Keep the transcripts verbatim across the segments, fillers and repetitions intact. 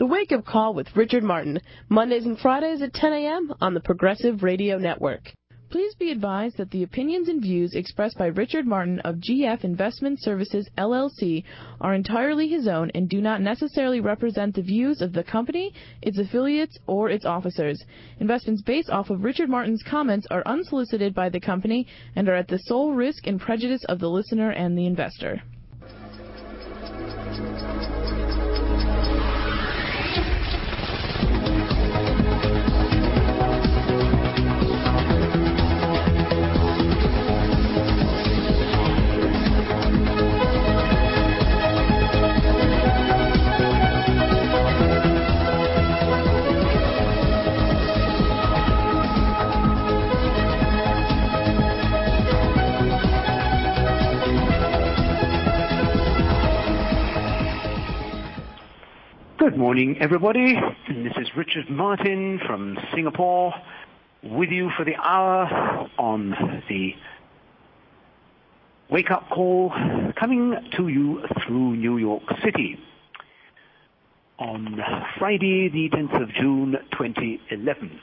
The Wake Up Call with Richard Martin, Mondays and Fridays at ten a.m. on the Progressive Radio Network. Please be advised that the opinions and views expressed by Richard Martin of G F Investment Services, L L C are entirely his own and do not necessarily represent the views of the company, its affiliates, or its officers. Investments based off of Richard Martin's comments are unsolicited by the company and are at the sole risk and prejudice of the listener and the investor. Good morning, everybody. This is Richard Martin from Singapore, with you for the hour on the wake-up call, coming to you through New York City on Friday, the tenth of June, twenty eleven.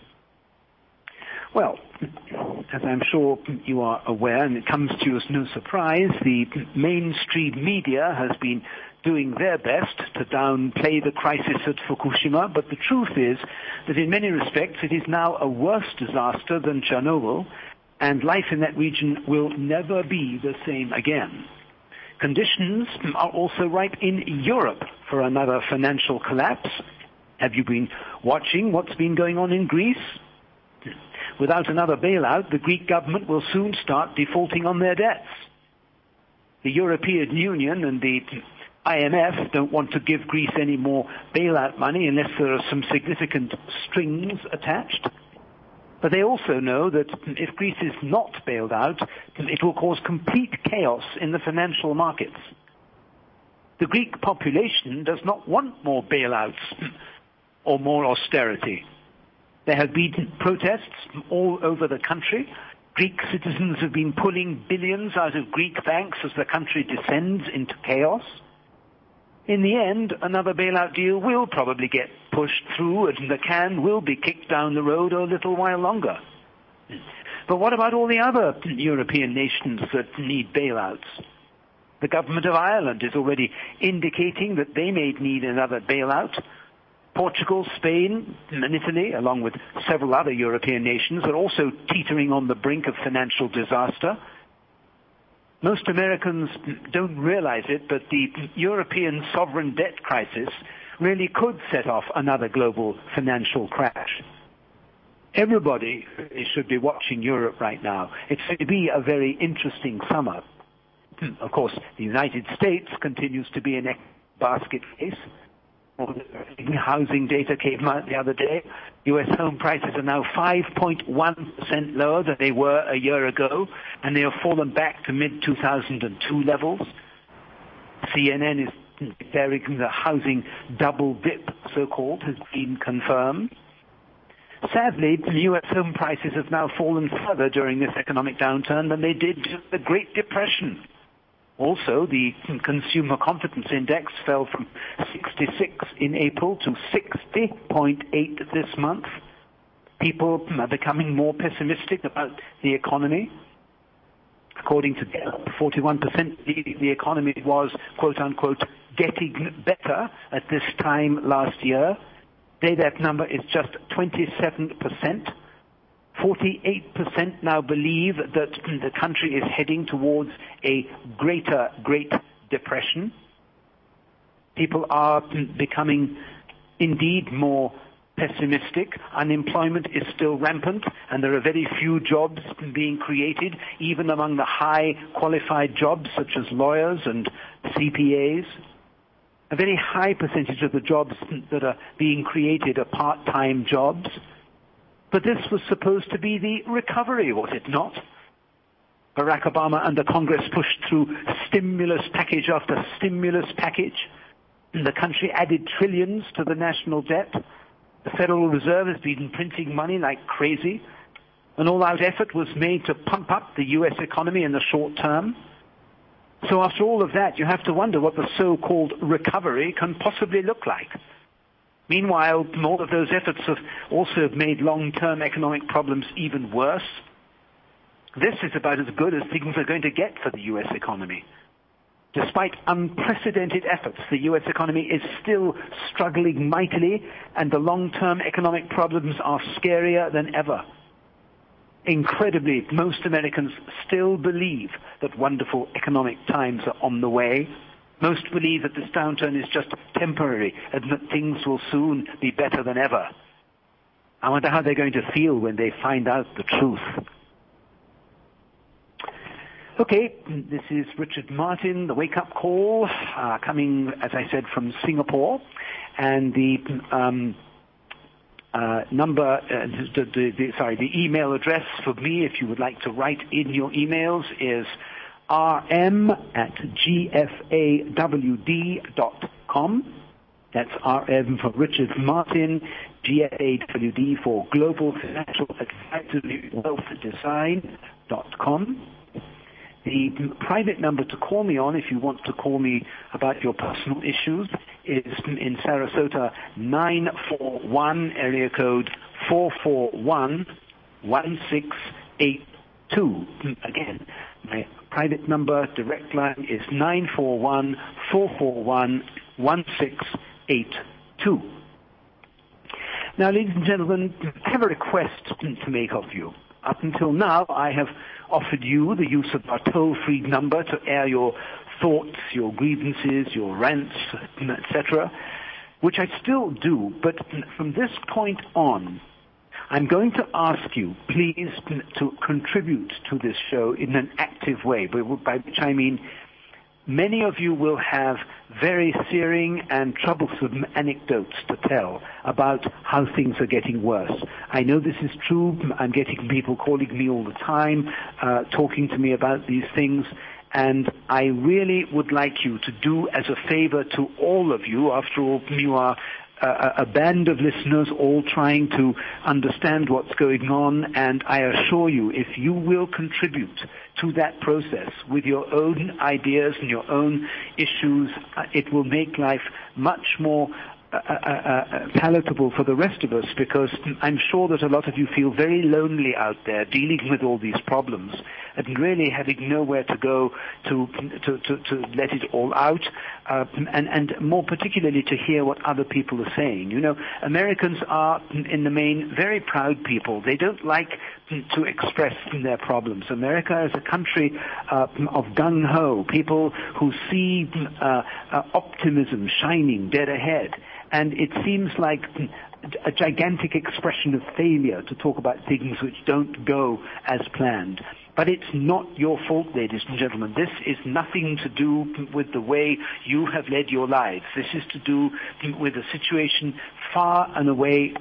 Well, as I'm sure you are aware, and it comes to you as no surprise, the mainstream media has been doing their best to downplay the crisis at Fukushima, but the truth is that in many respects it is now a worse disaster than Chernobyl, and life in that region will never be the same again. Conditions are also ripe in Europe for another financial collapse. Have you been watching what's been going on in Greece? Without another bailout, the Greek government will soon start defaulting on their debts. The European Union and the I M F don't want to give Greece any more bailout money unless there are some significant strings attached. But they also know that if Greece is not bailed out, it will cause complete chaos in the financial markets. The Greek population does not want more bailouts or more austerity. There have been protests all over the country. Greek citizens have been pulling billions out of Greek banks as the country descends into chaos. In the end, another bailout deal will probably get pushed through and the can will be kicked down the road a little while longer. But what about all the other European nations that need bailouts? The government of Ireland is already indicating that they may need another bailout. Portugal, Spain, and Italy, along with several other European nations, are also teetering on the brink of financial disaster. Most Americans don't realize it, but the European sovereign debt crisis really could set off another global financial crash. Everybody should be watching Europe right now. It's going to be a very interesting summer. Of course, the United States continues to be an basket case. Housing data came out the other day. U S home prices are now five point one percent lower than they were a year ago, and they have fallen back to mid two thousand two levels. C N N is declaring the housing double dip, so-called, has been confirmed. Sadly, U S home prices have now fallen further during this economic downturn than they did during the Great Depression. Also, the Consumer Confidence Index fell from sixty-six in April to sixty point eight this month. People are becoming more pessimistic about the economy. According to Gallup, forty-one percent the economy was, quote-unquote, getting better at this time last year. Today that number is just twenty-seven percent. forty-eight percent now believe that the country is heading towards a greater Great Depression. People are becoming indeed more pessimistic. Unemployment is still rampant, and there are very few jobs being created, even among the high qualified jobs such as lawyers and C P As. A very high percentage of the jobs that are being created are part-time jobs. But this was supposed to be the recovery, was it not? Barack Obama and the Congress pushed through stimulus package after stimulus package. The country added trillions to the national debt. The Federal Reserve has been printing money like crazy. An all-out effort was made to pump up the U S economy in the short term. So after all of that, you have to wonder what the so-called recovery can possibly look like. Meanwhile, all of those efforts have also made long-term economic problems even worse. This is about as good as things are going to get for the U S economy. Despite unprecedented efforts, the U S economy is still struggling mightily, and the long-term economic problems are scarier than ever. Incredibly, most Americans still believe that wonderful economic times are on the way. Most believe that this downturn is just temporary and that things will soon be better than ever. I wonder how they're going to feel when they find out the truth. Okay, this is Richard Martin, the wake-up call, uh, coming, as I said, from Singapore. And the um, uh, number, uh, the, the, the, sorry, the email address for me, if you would like to write in your emails, is rm at g f a w d dot com. That's R M for Richard Martin, G F A W D for Global Financial Advisory Wealth Design dot com. The private number to call me on, if you want to call me about your personal issues, is in Sarasota, nine four one, area code four four one, one six eight two. Again, my private number, direct line, is nine four one, four four one, one six eight two. Now, ladies and gentlemen, I have a request to make of you. Up until now, I have offered you the use of our toll-free number to air your thoughts, your grievances, your rants, et cetera, which I still do. But from this point on, I'm going to ask you, please, to contribute to this show in an active way, by which I mean many of you will have very searing and troublesome anecdotes to tell about how things are getting worse. I know this is true. I'm getting people calling me all the time, uh, talking to me about these things. And I really would like you to do as a favor to all of you, after all, you are a, a band of listeners all trying to understand what's going on, and I assure you, if you will contribute to that process with your own ideas and your own issues, it will make life much more uh, uh, uh, palatable for the rest of us, because I'm sure that a lot of you feel very lonely out there dealing with all these problems and really having nowhere to go to to, to, to let it all out, uh, and, and more particularly to hear what other people are saying. You know, Americans are, in the main, very proud people. They don't like to express their problems. America is a country uh, of gung-ho, people who see uh, uh, optimism shining dead ahead. And it seems like a gigantic expression of failure to talk about things which don't go as planned. But it's not your fault, ladies and gentlemen. This is nothing to do with the way you have led your lives. This is to do with a situation far and away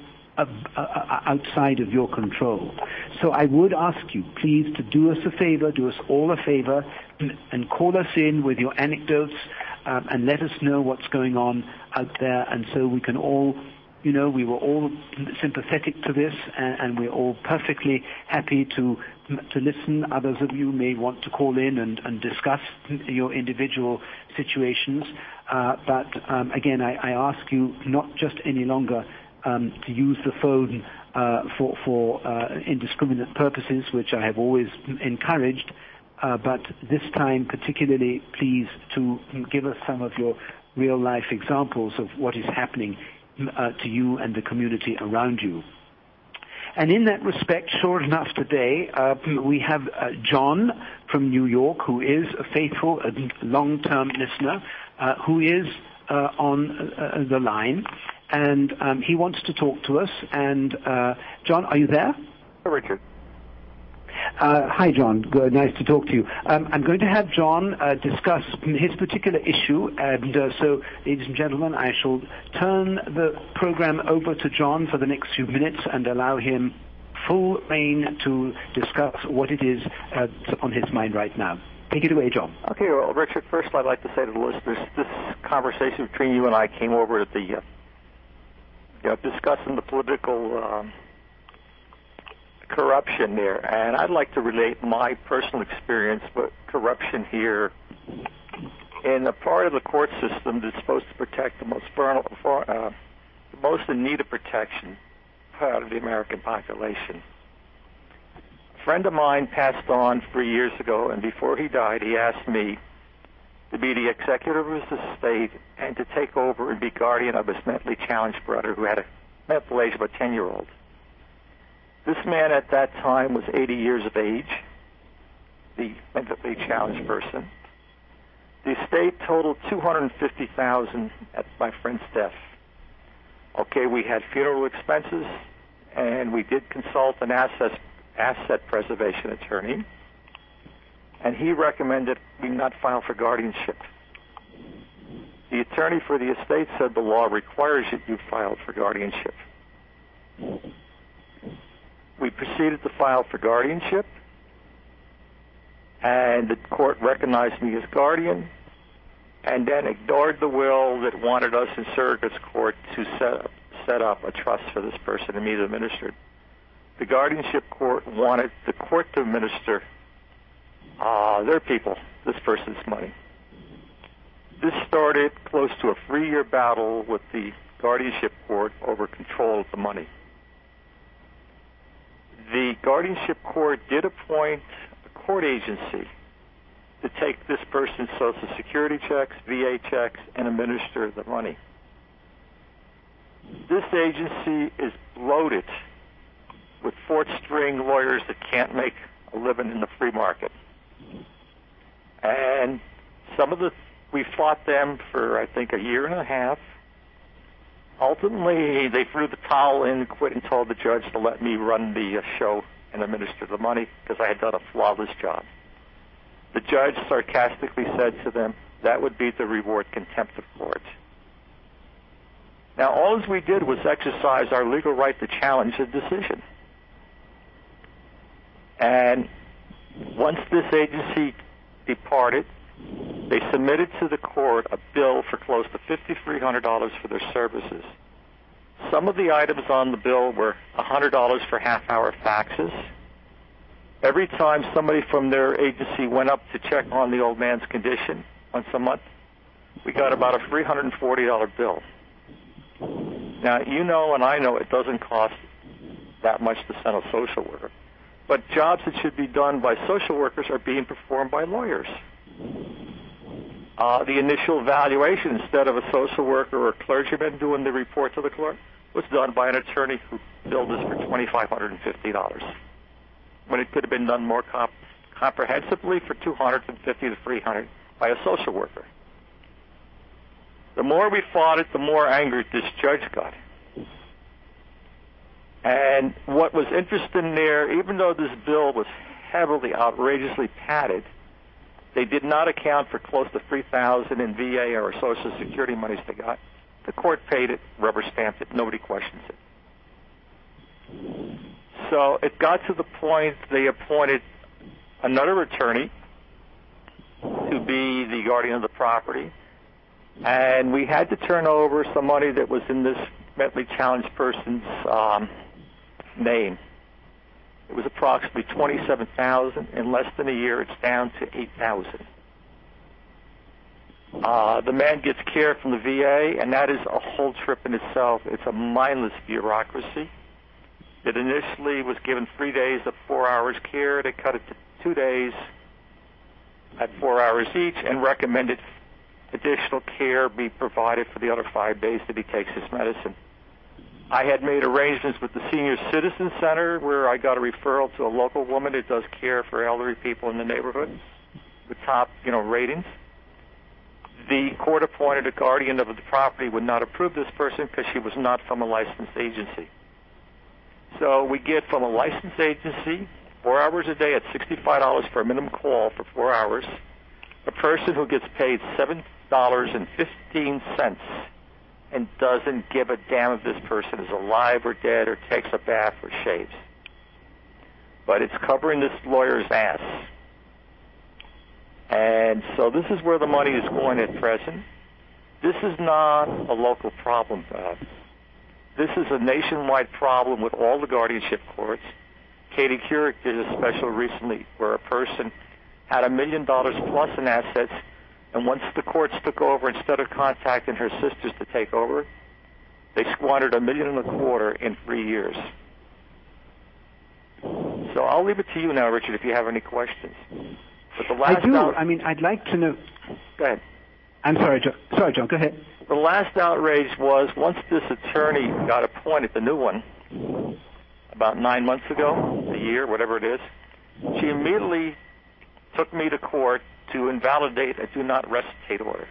outside of your control. So I would ask you, please, to do us a favor, do us all a favor, and call us in with your anecdotes, um, and let us know what's going on out there, and so we can all, you know, we were all sympathetic to this, and, and we're all perfectly happy to to listen. Others of you may want to call in and, and discuss your individual situations, uh, but um, again, I, I ask you not just any longer Um, to use the phone uh, for, for uh, indiscriminate purposes, which I have always encouraged, uh, but this time particularly, please, to give us some of your real-life examples of what is happening uh, to you and the community around you. And in that respect, sure enough, today uh, we have uh, John from New York, who is a faithful and long-term listener, uh, who is uh, on uh, the line. And um, he wants to talk to us. And uh, John, are you there? Hi, Richard. Uh, hi, John. Good, nice to talk to you. Um, I'm going to have John uh, discuss his particular issue. And uh, so, ladies and gentlemen, I shall turn the program over to John for the next few minutes and allow him full rein to discuss what it is uh, on his mind right now. Take it away, John. Okay, well, Richard, first I'd like to say to the listeners, this conversation between you and I came over at the uh, You know, discussing the political um, corruption there, and I'd like to relate my personal experience with corruption here in a part of the court system that's supposed to protect the most vulnerable, uh, the most in need of protection part of the American population. A friend of mine passed on three years ago, and before he died, he asked me to be the executor of his estate and to take over and be guardian of his mentally challenged brother who had a mental age of a ten-year-old. This man at that time was eighty years of age, the mentally challenged person. The estate totaled two hundred fifty thousand dollars at my friend's death. Okay, we had funeral expenses, and we did consult an asset, asset preservation attorney, and he recommended we not file for guardianship. The attorney for the estate said the law requires that you file for guardianship. We proceeded to file for guardianship, and the court recognized me as guardian, and then ignored the will that wanted us in surrogate's court to set up, set up a trust for this person and me to administer it. The guardianship court wanted the court to administer uh, their people, this person's money. This started close to a three-year battle with the guardianship court over control of the money. The guardianship court did appoint a court agency to take this person's Social Security checks, V A checks, and administer the money. This agency is bloated with fourth-string lawyers that can't make a living in the free market. And some of the, we fought them for, I think, a year and a half. Ultimately, they threw the towel in, quit, and told the judge to let me run the uh, show and administer the money because I had done a flawless job. The judge sarcastically said to them, that would be the reward, contempt of court. Now, all we did was exercise our legal right to challenge the decision. And once this agency departed, they submitted to the court a bill for close to five thousand three hundred dollars for their services. Some of the items on the bill were one hundred dollars for half-hour faxes. Every time somebody from their agency went up to check on the old man's condition once a month, we got about a three hundred forty dollars bill. Now, you know and I know it doesn't cost that much to send a social worker, but jobs that should be done by social workers are being performed by lawyers. Uh, the initial evaluation, instead of a social worker or a clergyman doing the report to the clerk, was done by an attorney who billed us for two thousand five hundred fifty dollars, when it could have been done more comp- comprehensively for two hundred fifty to three hundred dollars by a social worker. The more we fought it, the more angry this judge got. And what was interesting there, even though this bill was heavily, outrageously padded, they did not account for close to three thousand dollars in V A or Social Security monies they got. The court paid it, rubber stamped it, nobody questions it. So it got to the point they appointed another attorney to be the guardian of the property, and we had to turn over some money that was in this mentally challenged person's um, name. It was approximately twenty-seven thousand dollars. In less than a year, it's down to eight thousand dollars. Uh, the man gets care from the V A, and that is a whole trip in itself. It's a mindless bureaucracy. It initially was given three days of four hours care. They cut it to two days at four hours each and recommended additional care be provided for the other five days that he takes his medicine. I had made arrangements with the Senior Citizen Center where I got a referral to a local woman that does care for elderly people in the neighborhood with top, you know, ratings. The court-appointed a guardian of the property would not approve this person because she was not from a licensed agency. So we get from a licensed agency, four hours a day at sixty-five dollars for a minimum call for four hours, a person who gets paid seven dollars and fifteen cents and doesn't give a damn if this person is alive or dead or takes a bath or shaves. But it's covering this lawyer's ass. And so this is where the money is going at present. This is not a local problem. Uh, this is a nationwide problem with all the guardianship courts. Katie Couric did a special recently where a person had a million dollars plus in assets, and once the courts took over, instead of contacting her sisters to take over, They squandered a million and a quarter in three years. So I'll leave it to you now, Richard, if you have any questions. But the last I do. out- I mean, I'd like to know. Go ahead. I'm sorry, John. Sorry, John. Go ahead. The last outrage was once this attorney got appointed, the new one, about nine months ago, a year, whatever it is, she immediately took me to court to invalidate a do not resuscitate order.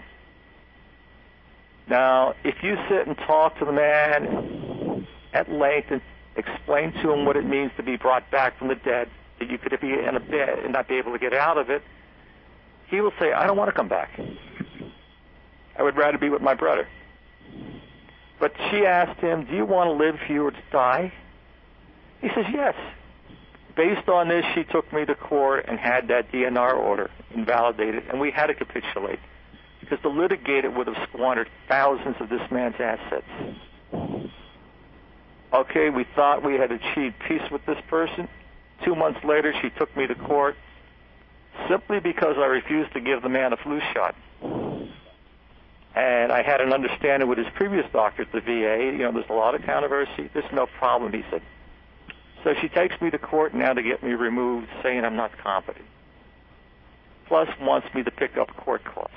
Now, if you sit and talk to the man at length and explain to him what it means to be brought back from the dead, that you could be in a bed and not be able to get out of it, he will say, I don't want to come back. I would rather be with my brother. But she asked him, do you want to live if you were to die? He says, yes. Based on this, she took me to court and had that D N R order invalidated, and we had to capitulate because the litigator would have squandered thousands of this man's assets. Okay, we thought we had achieved peace with this person. Two months later, she took me to court simply because I refused to give the man a flu shot. And I had an understanding with his previous doctor at the V A. You know, there's a lot of controversy. There's no problem, he said. So she takes me to court now to get me removed, saying I'm not competent. Plus wants me to pick up court costs.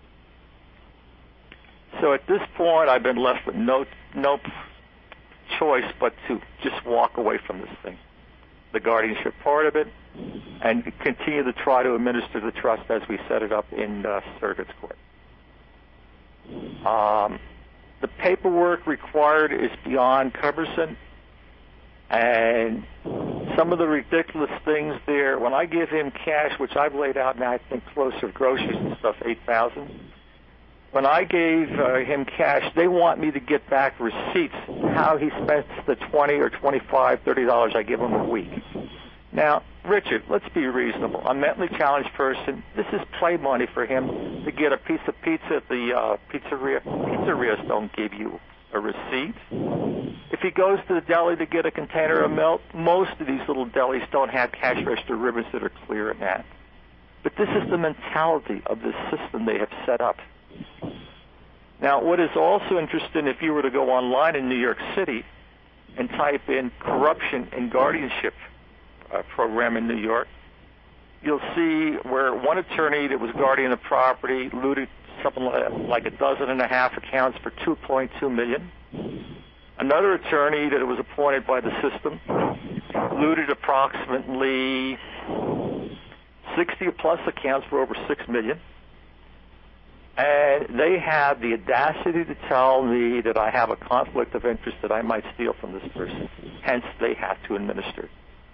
So at this point, I've been left with no no choice but to just walk away from this thing, the guardianship part of it, and continue to try to administer the trust as we set it up in uh, Surrogate's Court. Um, the paperwork required is beyond cumbersome, and some of the ridiculous things there, when I give him cash, which I've laid out now, I think closer to groceries and stuff, eight thousand dollars. When I gave uh, him cash, they want me to get back receipts, how he spent the twenty or twenty-five, thirty dollars I give him a week. Now, Richard, let's be reasonable. A mentally challenged person, this is play money for him to get a piece of pizza at the uh, pizzeria. Pizzerias don't give you a receipt. If he goes to the deli to get a container of milk, most of these little delis don't have cash register ribbons that are clear in that. But this is the mentality of the system they have set up. Now, what is also interesting, if you were to go online in New York City and type in corruption and guardianship uh, program in New York, you'll see where one attorney that was guardian of property looted something like, like a dozen and a half accounts for two point two million dollars. Another attorney that was appointed by the system looted approximately sixty plus accounts for over six million dollars. And they have the audacity to tell me that I have a conflict of interest that I might steal from this person. Hence, they have to administer.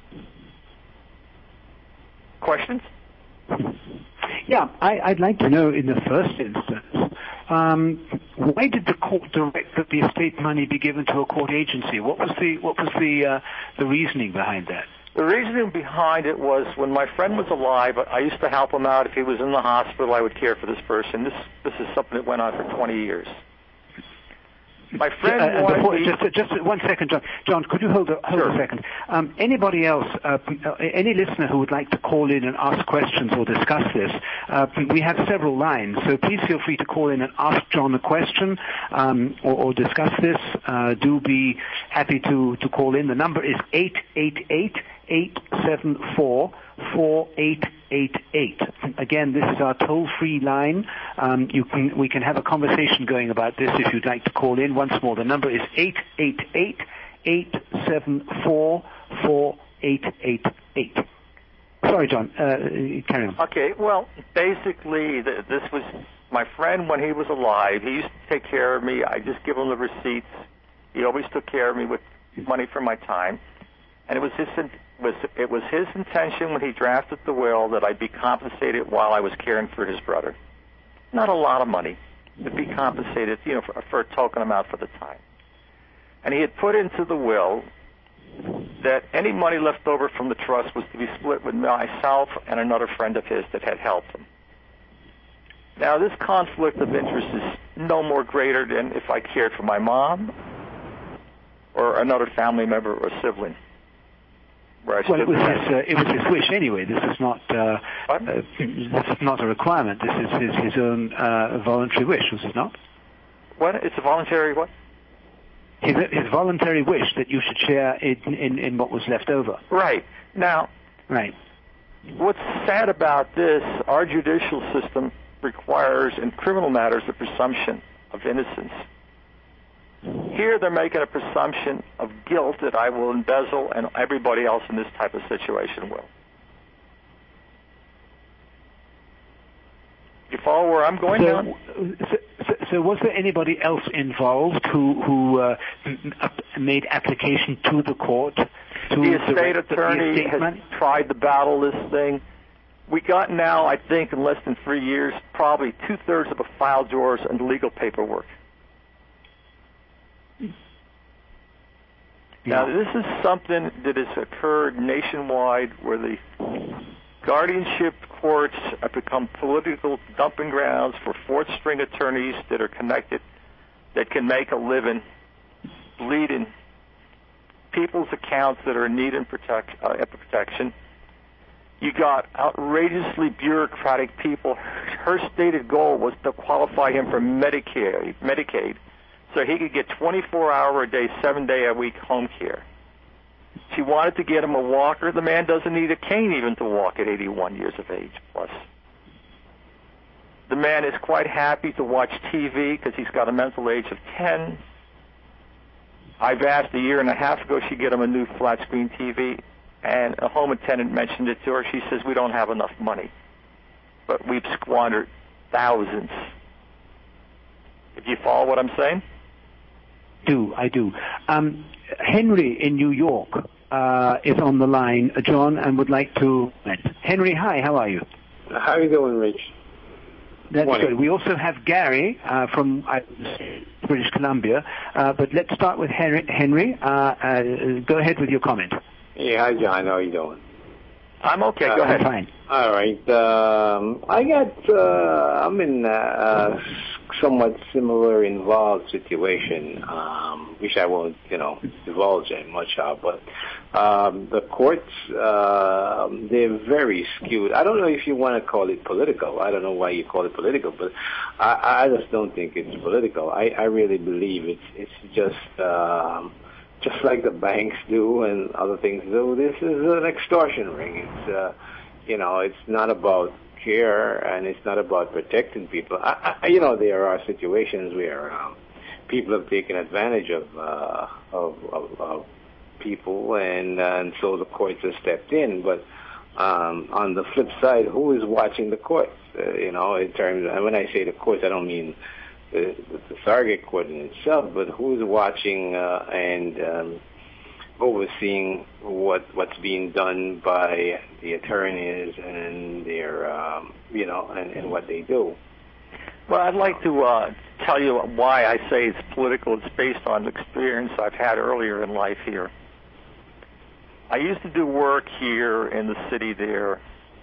Questions? Yeah, I, I'd like to know in the first instance, um, why did the court direct that the estate money be given to a court agency? What was the what was the uh, the reasoning behind that? The reasoning behind it was when my friend was alive, I used to help him out. If he was in the hospital, I would care for this person. This this is something that went on for twenty years. My friend uh, wanted before, me... just, just one second, John. John, could you hold a, hold sure. a second? Um, anybody else, uh, any listener who would like to call in and ask questions or discuss this, uh, we have several lines, so please feel free to call in and ask John a question um, or, or discuss this. Uh, do be happy to, to call in. The number is eight eight eight, eight seven four, four eight eight eight. Again, this is our toll-free line. Um, you can, we can have a conversation going about this if you'd like to call in. Once more, the number is eight eight eight, eight seven four, four eight eight eight. Sorry, John. Uh, carry on. Okay, well, basically, th- this was my friend when he was alive. He used to take care of me. I just give him the receipts. He always took care of me with money for my time. And it was his was it was his intention when he drafted the will that I be compensated while I was caring for his brother. Not a lot of money, but be compensated, you know, for, for a token amount for the time. And he had put into the will that any money left over from the trust was to be split with myself and another friend of his that had helped him. Now, this conflict of interest is no more greater than if I cared for my mom or another family member or sibling. Well, it was his uh, it was his wish anyway. This is not uh, uh, this is not a requirement. This is his his own uh, voluntary wish, was it not? What? It's a voluntary what? his, his voluntary wish that you should share in, in, in what was left over. Right. Now, right. What's sad about this, our judicial system requires in criminal matters a presumption of innocence. Here they're making a presumption of guilt that I will embezzle and everybody else in this type of situation will. You follow where I'm going so, now? So, so, so was there anybody else involved who, who uh, made application to the court? To the estate the, attorney the estate has money? tried to battle this thing. We got now, I think, in less than three years, probably two-thirds of the file drawers and legal paperwork. Yeah. Now, this is something that has occurred nationwide where the guardianship courts have become political dumping grounds for fourth-string attorneys that are connected, that can make a living, bleeding people's accounts that are in need of protect, uh, protection. You got outrageously bureaucratic people. Her stated goal was to qualify him for Medicaid, Medicaid, so he could get twenty-four hour a day, seven day a week home care. She wanted to get him a walker. The man doesn't need a cane even to walk at eighty-one years of age plus. The man is quite happy to watch T V because he's got a mental age of ten. I've asked a year and a half ago she get him a new flat screen T V, and a home attendant mentioned it to her. She says, we don't have enough money, but we've squandered thousands. If you follow what I'm saying? do, I do. Um, Henry in New York uh, is on the line, John, and would like to... Henry, hi, how are you? How are you doing, Rich? That's Morning. good. We also have Gary uh, from uh, British Columbia, uh, but let's start with Henry. Henry, uh, uh, go ahead with your comment. Yeah, hi, John. How are you doing? I'm okay. Go uh, ahead. I'm fine. All right. Um, I got, uh, I'm in a somewhat similar involved situation, um, which I won't, you know, divulge in much of, but um, the courts, uh, they're very skewed. I don't know if you want to call it political. I don't know why you call it political, but I, I just don't think it's political. I, I really believe it's, it's just, um, just like the banks do and other things do. This is an extortion ring. It's, uh, you know, it's not about care and it's not about protecting people. I, I, you know, there are situations where um, people have taken advantage of, uh, of, of, of people, and, uh, and so the courts have stepped in. But um, on the flip side, who is watching the courts? Uh, you know, in terms of, when I say the courts, I don't mean the, the surrogate court in itself, but who's watching uh, and um, overseeing what what's being done by the attorneys and their, um, you know, and, and what they do. Well, I'd like to uh, tell you why I say it's political. It's based on experience I've had earlier in life here. I used to do work here in the city there,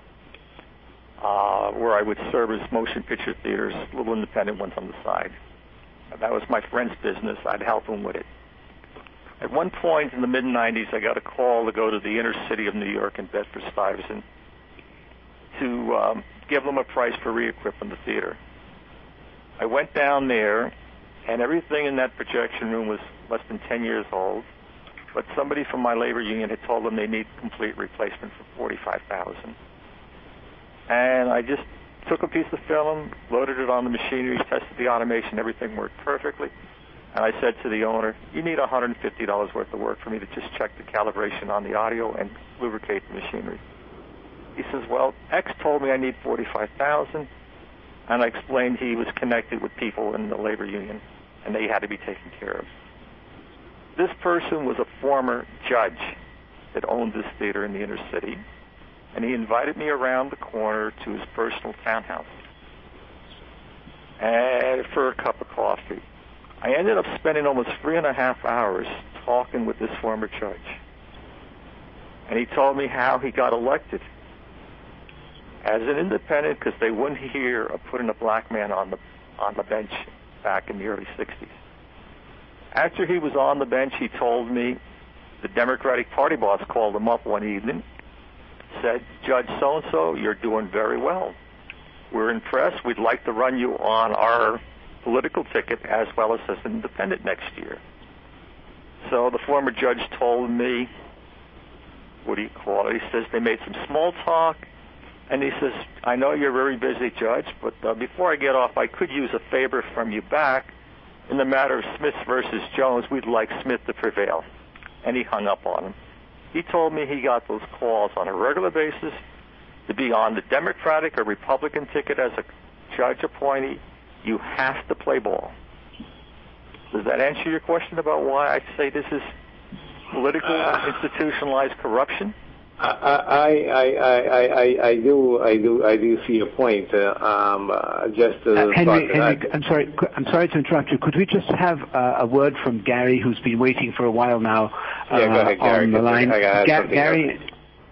Uh, where I would service motion picture theaters, little independent ones on the side. And that was my friend's business. I'd help him with it. At one point in the mid nineties, I got a call to go to the inner city of New York in Bedford-Stuyvesant to um, give them a price for re-equipping the theater. I went down there, and everything in that projection room was less than ten years old, but somebody from my labor union had told them they need complete replacement for forty-five thousand dollars. And I just took a piece of film, loaded it on the machinery, tested the automation, everything worked perfectly. And I said to the owner, you need one hundred fifty dollars worth of work for me to just check the calibration on the audio and lubricate the machinery. He says, well, X told me I need forty-five thousand dollars. And I explained he was connected with people in the labor union, and they had to be taken care of. This person was a former judge that owned this theater in the inner city. And he invited me around the corner to his personal townhouse and for a cup of coffee. I ended up spending almost three and a half hours talking with this former judge. And he told me how he got elected as an independent because they wouldn't hear of putting a black man on the on the bench back in the early sixties. After he was on the bench, he told me the Democratic Party boss called him up one evening, said, Judge so-and-so, you're doing very well. We're impressed. We'd like to run you on our political ticket as well as as an independent next year. So the former judge told me, what do you call it? He says they made some small talk, and he says, I know you're a very busy, Judge, but uh, before I get off, I could use a favor from you back. In the matter of Smith versus Jones, we'd like Smith to prevail. And he hung up on him. He told me he got those calls on a regular basis to be on the Democratic or Republican ticket as a judge appointee. You have to play ball. Does that answer your question about why I say this is political, uh, institutionalized corruption? I, I, I, I, I, I do, I do, I do see your point. Uh, um, uh, just uh, Henry, Henry, I'm sorry, I'm sorry to interrupt you. Could we just have uh, a word from Gary, who's been waiting for a while now uh, yeah, go ahead, Gary. on the line? Ga- Gary, else.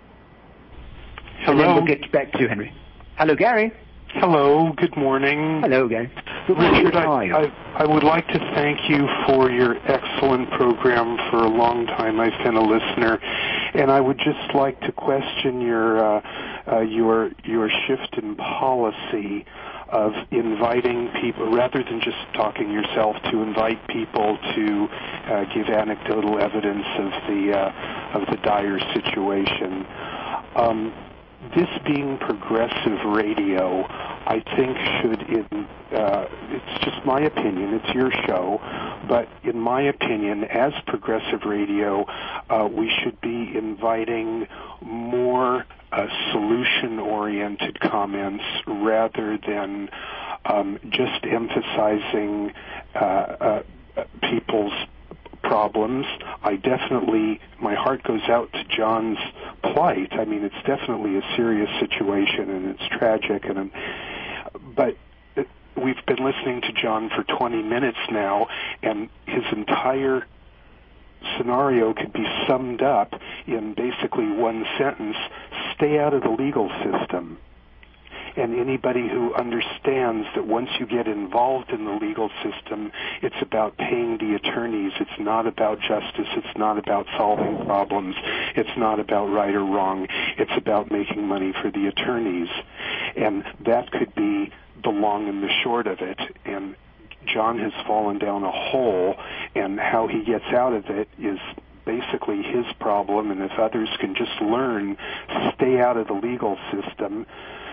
and then we'll get back to you, Henry. Hello, Gary. Hello, good morning. Hello, Gary. Good Richard, I, I, I would like to thank you for your excellent program. For a long time I've been a listener, and I would just like to question your uh, uh, your your shift in policy of inviting people, rather than just talking yourself, to invite people to uh, give anecdotal evidence of the uh, of the dire situation. Um, This being progressive radio, I think should, in, uh, it's just my opinion, it's your show, but in my opinion, as progressive radio, uh, we should be inviting more uh, solution-oriented comments rather than um, just emphasizing uh, uh, people's problems. I definitely, my heart goes out to John's plight. I mean, it's definitely a serious situation, and it's tragic. And but we've been listening to John for twenty minutes now, and his entire scenario could be summed up in basically one sentence: stay out of the legal system. And anybody who understands that once you get involved in the legal system, it's about paying the attorneys. It's not about justice. It's not about solving problems. It's not about right or wrong. It's about making money for the attorneys. And that could be the long and the short of it. And John has fallen down a hole, and how he gets out of it is basically his problem. And if others can just learn, stay out of the legal system.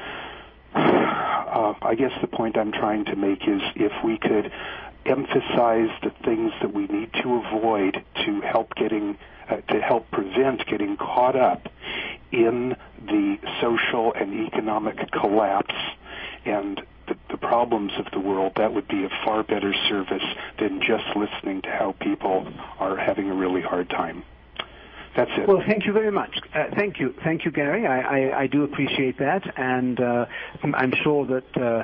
Uh, I guess the point I'm trying to make is if we could emphasize the things that we need to avoid to help getting, uh, to help prevent getting caught up in the social and economic collapse and the, the problems of the world, that would be a far better service than just listening to how people are having a really hard time. That's it. Well, thank you very much. Uh, thank you. Thank you, Gary. I, I, I do appreciate that, and uh, I'm sure that uh,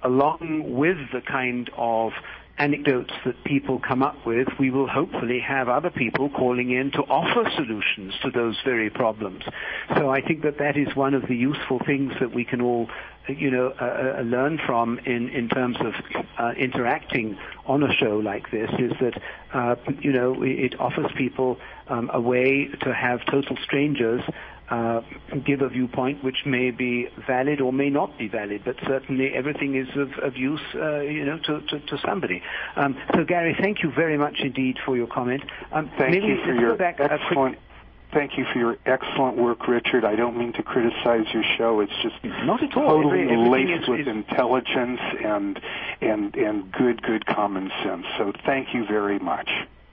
along with the kind of anecdotes that people come up with, we will hopefully have other people calling in to offer solutions to those very problems. So I think that that is one of the useful things that we can all, you know, uh, uh, learn from in, in terms of uh, interacting on a show like this, is that, uh, you know, it offers people um, a way to have total strangers Uh, give a viewpoint which may be valid or may not be valid, but certainly everything is of, of use, uh, you know, to, to, to somebody. Um, so, Gary, thank you very much indeed for your comment. Um, thank maybe you for your back excellent. Thank you for your excellent work, Richard. I don't mean to criticize your show. It's just not at all. Totally Every, laced is, with is... intelligence and and and good, good common sense. So, thank you very much.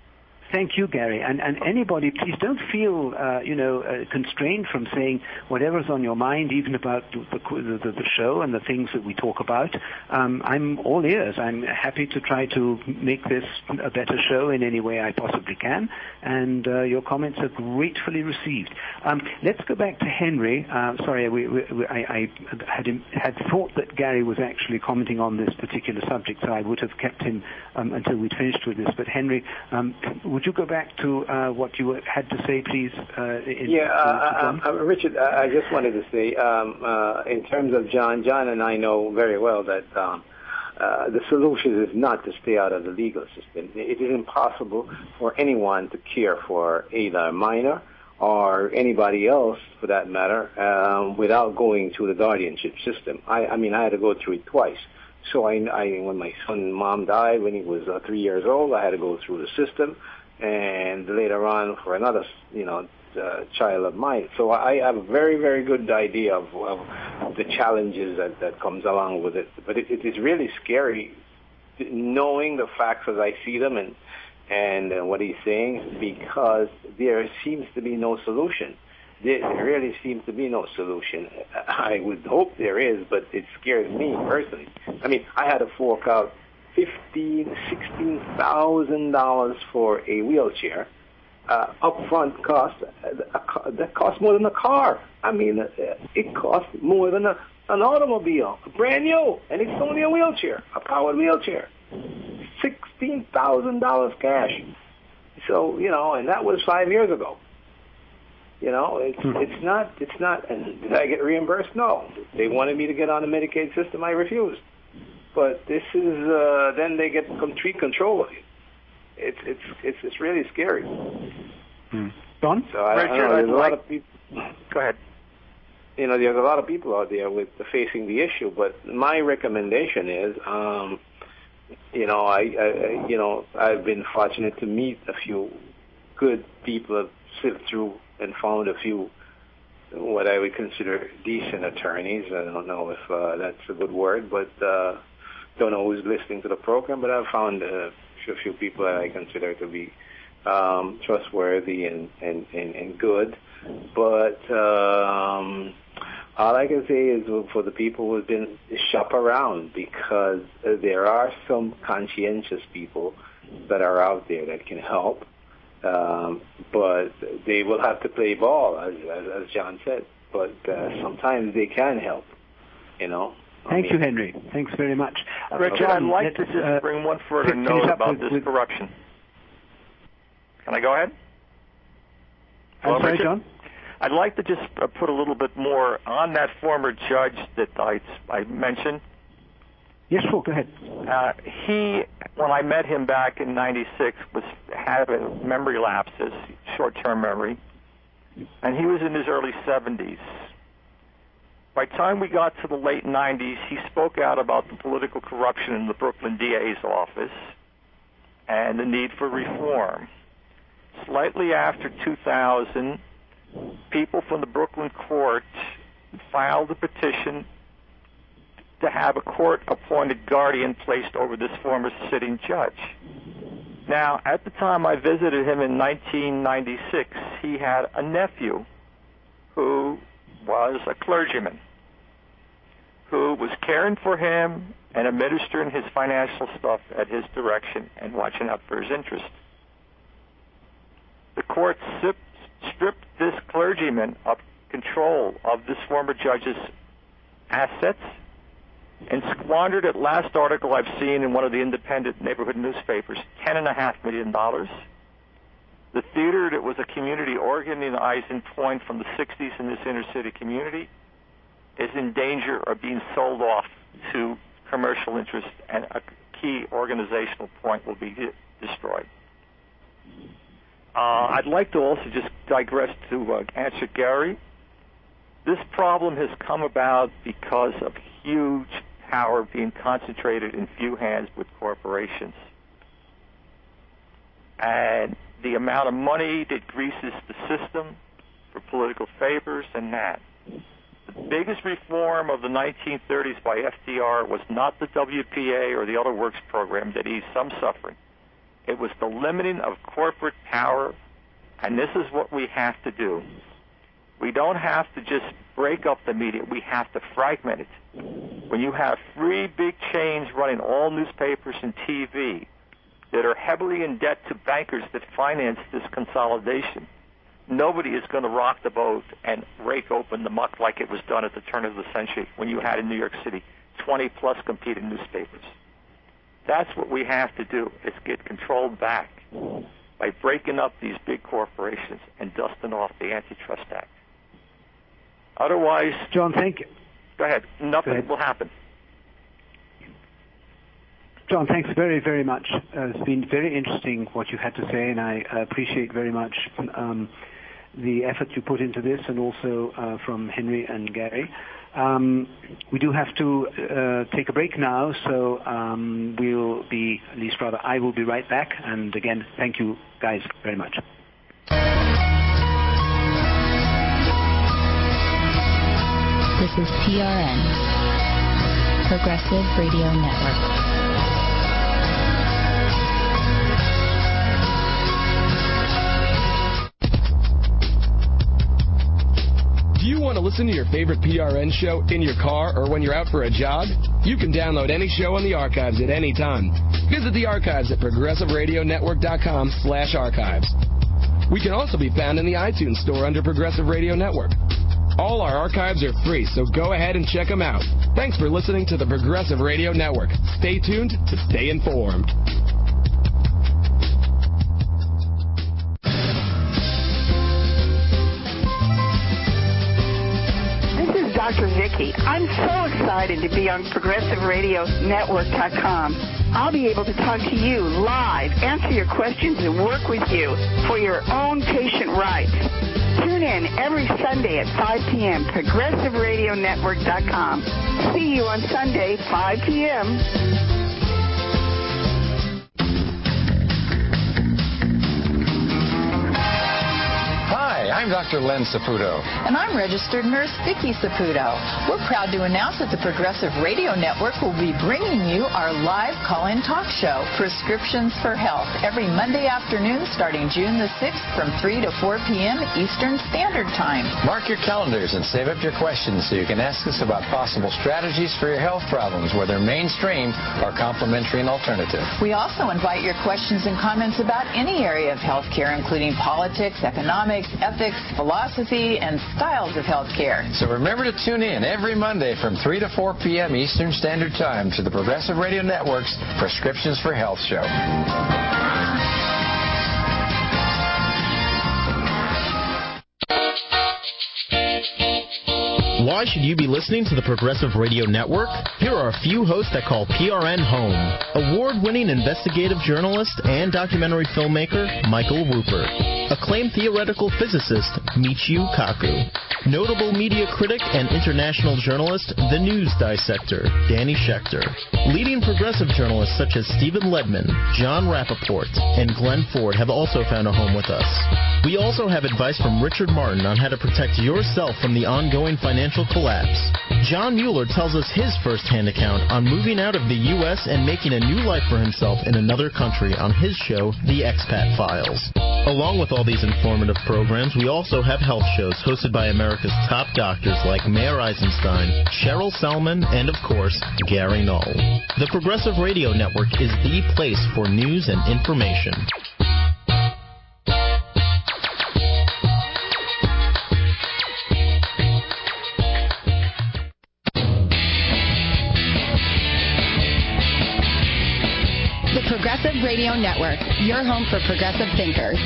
Thank you, Gary. And, and anybody, please don't feel, uh, you know, uh, constrained from saying whatever's on your mind, even about the, the, the show and the things that we talk about. Um, I'm all ears. I'm happy to try to make this a better show in any way I possibly can. And uh, your comments are gratefully received. Um, let's go back to Henry. Uh, sorry, we, we, we, I, I had, had thought that Gary was actually commenting on this particular subject, so I would have kept him um, until we'd finished with this. But Henry, um, would you go back to uh, what you had to say, please? Uh, in, yeah, uh, uh, Richard, I just wanted to say, um, uh, in terms of John, John and I know very well that um, uh, the solution is not to stay out of the legal system. It is impossible for anyone to care for either a minor or anybody else, for that matter, um, without going through the guardianship system. I, I mean, I had to go through it twice. So I, I, when my son and mom died when he was uh, three years old, I had to go through the system. and later on for another, you know, uh, child of mine. So I have a very, very good idea of, of the challenges that, that comes along with it. But it, it is really scary knowing the facts as I see them and, and uh, what he's saying, because there seems to be no solution. There really seems to be no solution. I would hope there is, but it scares me personally. I mean, I had to fork out fifteen, sixteen thousand dollars for a wheelchair. Uh, upfront cost uh, that costs more than a car. I mean, uh, it costs more than a, an automobile, brand new, and it's only a wheelchair, a powered wheelchair. Sixteen thousand dollars cash. So you know, and that was five years ago. You know, it's it's not it's not. And did I get reimbursed? No. They wanted me to get on the Medicaid system. I refused. But this is uh, then they get complete control of you. It's it's it's it's really scary. Hmm. Don? So I, Richard, I know, there's I'd a like... lot of people. Go ahead. You know, there's a lot of people out there with facing the issue. But my recommendation is, um, you know, I, I you know I've been fortunate to meet a few good people, have sifted through and found a few what I would consider decent attorneys. I don't know if uh, that's a good word, but uh, don't know who's listening to the program. But I've found uh, a few people that I consider to be um, trustworthy and, and, and, and good. But um, all I can say is for the people who've been shop around, because uh, there are some conscientious people that are out there that can help. Um, but they will have to play ball, as, as, as John said. But uh, sometimes they can help, you know. Thank I mean, you, Henry. Thanks very much. Richard, John, I'd like let, to just uh, bring one further finish note up about with, this with... corruption. Can I go ahead? I'm Well, sorry, Richard, John? I'd like to just uh, put a little bit more on that former judge that I, I mentioned. Yes, sure, go ahead. Uh, he, when I met him back in ninety-six, was had a memory lapses, short-term memory, and he was in his early seventies. By the time we got to the late nineties, he spoke out about the political corruption in the Brooklyn D A's office and the need for reform. Slightly after two thousand, people from the Brooklyn court filed a petition to have a court-appointed guardian placed over this former sitting judge. Now, at the time I visited him in nineteen ninety-six, he had a nephew who was a clergyman who was caring for him and administering his financial stuff at his direction and watching out for his interest. The court stripped this clergyman of control of this former judge's assets and squandered, at last article I've seen in one of the independent neighborhood newspapers, ten and a half million dollars. The theater that was a community organizing point from the sixties in this inner city community is in danger of being sold off to commercial interests, and a key organizational point will be de- destroyed. Uh, I'd like to also just digress to uh, answer Gary. This problem has come about because of huge power being concentrated in few hands with corporations. And the amount of money that greases the system for political favors and that. The biggest reform of the nineteen thirties by F D R was not the W P A or the Other Works program that eased some suffering. It was the limiting of corporate power, and this is what we have to do. We don't have to just break up the media. We have to fragment it. When you have three big chains running all newspapers and T V that are heavily in debt to bankers that finance this consolidation, nobody is going to rock the boat and rake open the muck like it was done at the turn of the century when you had in New York City twenty plus competing newspapers. That's what we have to do, is get control back by breaking up these big corporations and dusting off the Antitrust Act. Otherwise, John, thank you. Go ahead. Nothing go ahead. will happen. John, thanks very, very much. Uh, it's been very interesting what you had to say, and I appreciate very much um, the effort you put into this, and also uh, from Henry and Gary. Um, we do have to uh, take a break now, so um, we'll be, at least rather I will be right back. And again, thank you guys. guys very much. This is P R N, Progressive Radio Network. Do you want to listen to your favorite P R N show in your car or when you're out for a jog? You can download any show on the archives at any time. Visit the archives at progressive radio network dot com slash archives. We can also be found in the iTunes store under Progressive Radio Network. All our archives are free, so go ahead and check them out. Thanks for listening to the Progressive Radio Network. Stay tuned to stay informed. Doctor Vicky. I'm so excited to be on progressive radio network dot com. I'll be able to talk to you live, answer your questions, and work with you for your own patient rights. Tune in every Sunday at five p.m. progressive radio network dot com. See you on Sunday, five p.m. Hi, I'm Doctor Len Saputo. And I'm registered nurse Vicki Saputo. We're proud to announce that the Progressive Radio Network will be bringing you our live call-in talk show, Prescriptions for Health, every Monday afternoon starting June the sixth from three to four p.m. Eastern Standard Time. Mark your calendars and save up your questions so you can ask us about possible strategies for your health problems, whether mainstream or complementary and alternative. We also invite your questions and comments about any area of healthcare, including politics, economics, ethics, philosophy, and styles of healthcare. So remember to tune in every Monday from three to four p.m. Eastern Standard Time to the Progressive Radio Network's Prescriptions for Health show. Why should you be listening to the Progressive Radio Network? Here are a few hosts that call P R N home. Award-winning investigative journalist and documentary filmmaker Michael Rupert. Acclaimed theoretical physicist Michio Kaku. Notable media critic and international journalist, The News Dissector, Danny Schechter. Leading progressive journalists such as Stephen Ledman, John Rappaport, and Glenn Ford have also found a home with us. We also have advice from Richard Martin on how to protect yourself from the ongoing financial collapse. John Mueller tells us his first-hand account on moving out of the U S and making a new life for himself in another country on his show, The Expat Files. Along with all these informative programs, we also have health shows hosted by America's top doctors like Mayor Eisenstein, Cheryl Salmon, and, of course, Gary Null. The Progressive Radio Network is the place for news and information. The Progressive Radio Network, your home for progressive thinkers.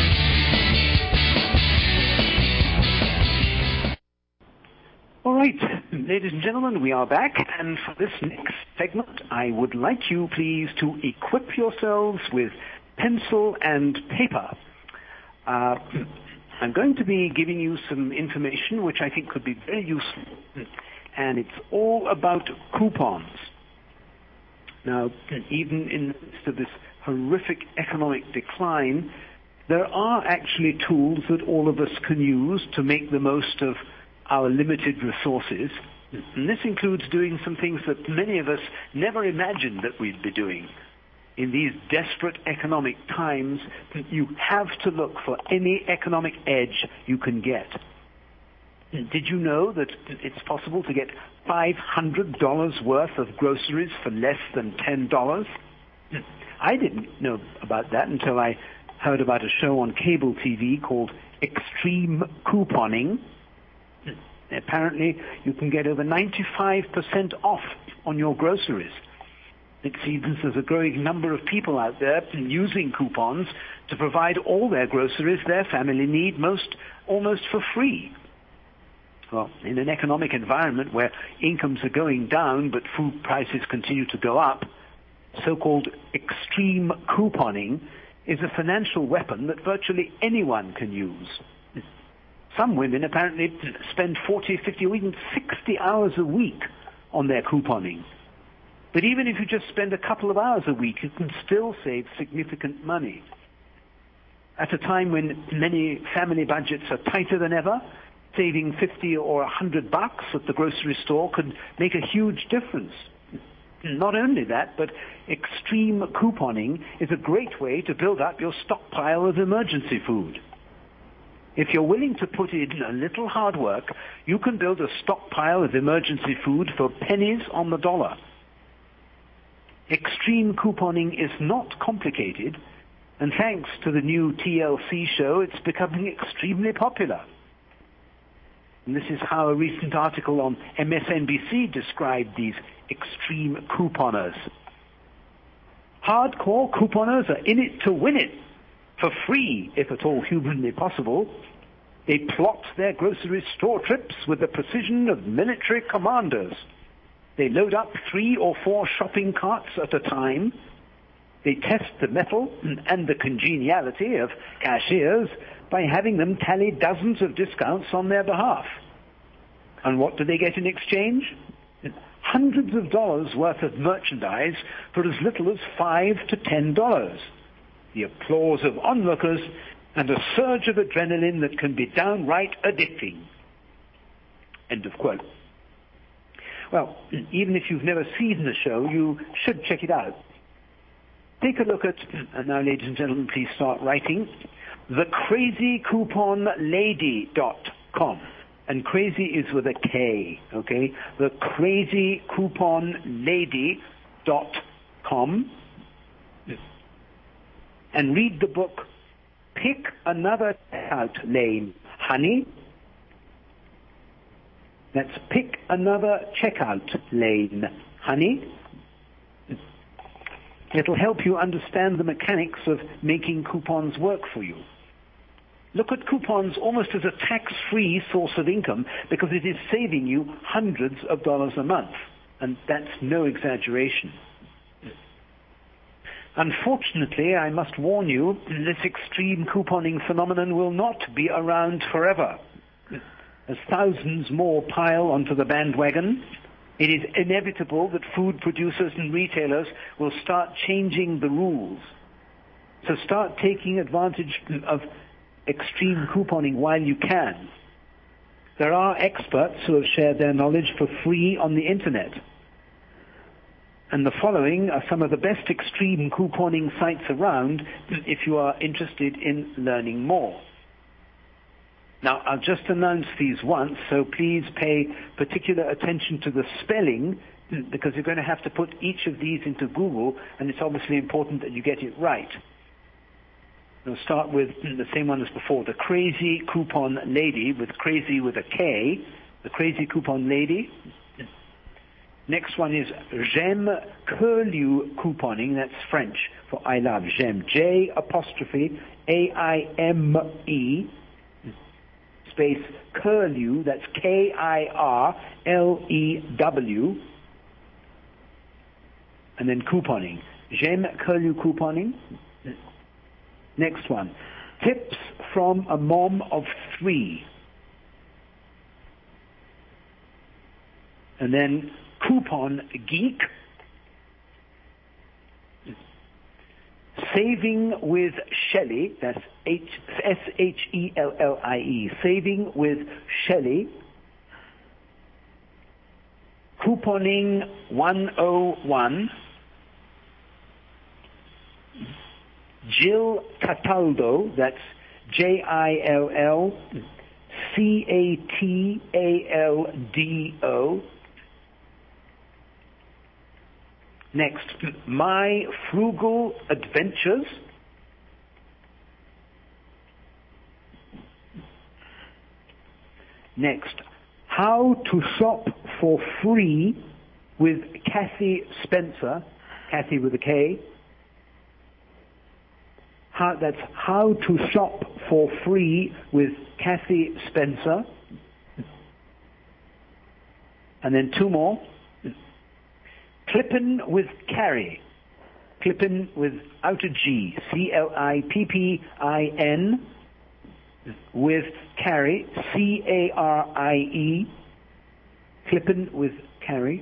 All right, ladies and gentlemen, we are back, and for this next segment, I would like you, please, to equip yourselves with pencil and paper. Uh, I'm going to be giving you some information which I think could be very useful, and it's all about coupons. Now, even in the midst of this horrific economic decline, there are actually tools that all of us can use to make the most of our limited resources. And this includes doing some things that many of us never imagined that we'd be doing. In these desperate economic times, you have to look for any economic edge you can get. Did you know that it's possible to get five hundred dollars worth of groceries for less than ten dollars? I didn't know about that until I heard about a show on cable T V called Extreme Couponing. Apparently, you can get over ninety-five percent off on your groceries. It seems there's a growing number of people out there using coupons to provide all their groceries their family need most almost for free. Well, in an economic environment where incomes are going down but food prices continue to go up, so-called extreme couponing is a financial weapon that virtually anyone can use. Some women apparently spend forty, fifty, or even sixty hours a week on their couponing. But even if you just spend a couple of hours a week, you can still save significant money. At a time when many family budgets are tighter than ever, saving fifty or a hundred bucks at the grocery store could make a huge difference. Not only that, but extreme couponing is a great way to build up your stockpile of emergency food. If you're willing to put in a little hard work, you can build a stockpile of emergency food for pennies on the dollar. Extreme couponing is not complicated, and thanks to the new T L C show, it's becoming extremely popular. And this is how a recent article on M S N B C described these extreme couponers. Hardcore couponers are in it to win it, for free, if at all humanly possible. They plot their grocery store trips with the precision of military commanders. They load up three or four shopping carts at a time. They test the mettle and the congeniality of cashiers by having them tally dozens of discounts on their behalf. And what do they get in exchange? Hundreds of dollars worth of merchandise for as little as five to ten dollars. The applause of onlookers and a surge of adrenaline that can be downright addicting. End of quote. Well, even if you've never seen the show, you should check it out. Take a look at, and now ladies and gentlemen, please start writing, the crazy coupon lady dot com. And crazy is with a K, okay? the crazy coupon lady dot com. And read the book, Pick Another Checkout Lane, Honey. That's Pick Another Checkout Lane, Honey. It'll help you understand the mechanics of making coupons work for you. Look at coupons almost as a tax-free source of income because it is saving you hundreds of dollars a month. And that's no exaggeration. Unfortunately, I must warn you, this extreme couponing phenomenon will not be around forever. As thousands more pile onto the bandwagon, it is inevitable that food producers and retailers will start changing the rules. So start taking advantage of extreme couponing while you can. There are experts who have shared their knowledge for free on the internet. And the following are some of the best extreme couponing sites around if you are interested in learning more. Now, I'll just announce these once, so please pay particular attention to the spelling, because you're going to have to put each of these into Google, and it's obviously important that you get it right. We'll start with the same one as before, the Crazy Coupon Lady, with crazy with a K, the Crazy Coupon Lady. Next one is J'aime Curlew Couponing, that's French for I love, J'aime, J apostrophe A I M E space Curlew, that's K I R L E W, and then couponing, J'aime Curlew Couponing. Next one, Tips from a Mom of Three, and then Coupon Geek, Saving with Shelley, that's S H E L L I E, Saving with Shelley, Couponing one oh one, Jill Cataldo, that's J I L L C A T A L D O. Next, My Frugal Adventures. Next, How to Shop for Free with Kathy Spencer, Kathy with a K. How, that's How to Shop for Free with Kathy Spencer. And then two more. Clippin' with Carrie. Clippin' without a G. C L I P P I N with Carrie. C A R I E. Clippin' with Carrie.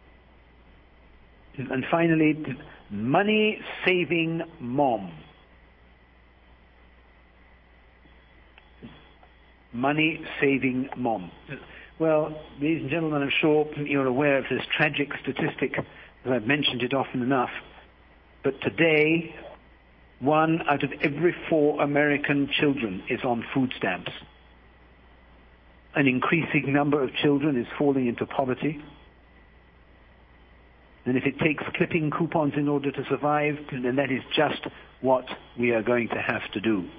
And finally, Money Saving Mom. money-saving mom. Well, ladies and gentlemen, I'm sure you're aware of this tragic statistic, as I've mentioned it often enough. But today, one out of every four American children is on food stamps. An increasing number of children is falling into poverty. And if it takes clipping coupons in order to survive, then that is just what we are going to have to do.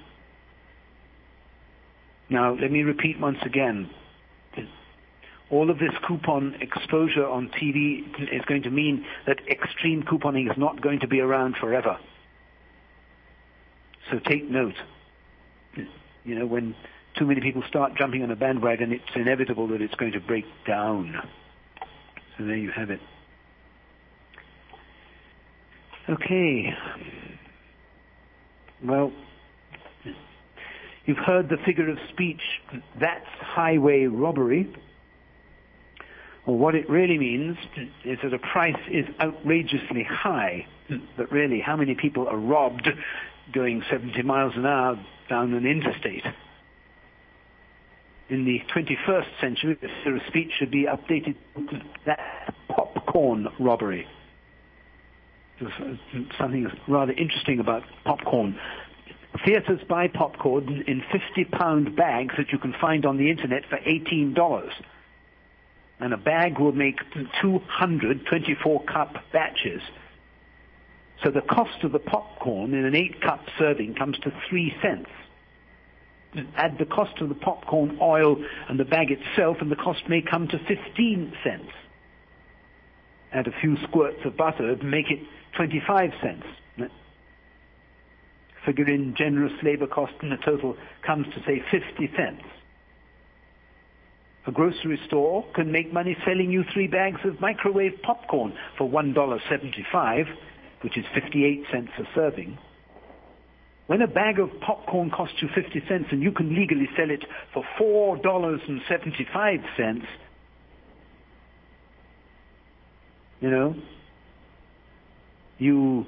Now, let me repeat once again. All of this coupon exposure on T V is going to mean that extreme couponing is not going to be around forever. So take note. You know, when too many people start jumping on a bandwagon, it's inevitable that it's going to break down. So there you have it. Okay. Well, you've heard the figure of speech, that's highway robbery. Well, what it really means is that a price is outrageously high. But really, how many people are robbed going seventy miles an hour down an interstate? In the twenty-first century, the figure of speech should be updated to that popcorn robbery. There's something rather interesting about popcorn. Theaters buy popcorn in fifty-pound bags that you can find on the internet for eighteen dollars. And a bag will make two hundred twenty-four cup batches. So the cost of the popcorn in an eight cup serving comes to three cents. Add the cost of the popcorn oil and the bag itself, and the cost may come to fifteen cents. Add a few squirts of butter, make it twenty-five cents. Figure in generous labor cost, and the total comes to, say, fifty cents. A grocery store can make money selling you three bags of microwave popcorn for one dollar seventy-five, which is fifty-eight cents a serving. When a bag of popcorn costs you fifty cents and you can legally sell it for four dollars and seventy-five cents, you know, you